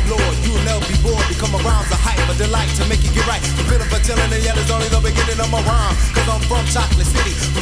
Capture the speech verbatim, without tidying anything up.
Lord, you'll never be bored. Become a rhyme's a hype, a delight to make you get right. The feeling for telling and yell is only the beginning of my rhyme. Cause I'm from Chocolate City.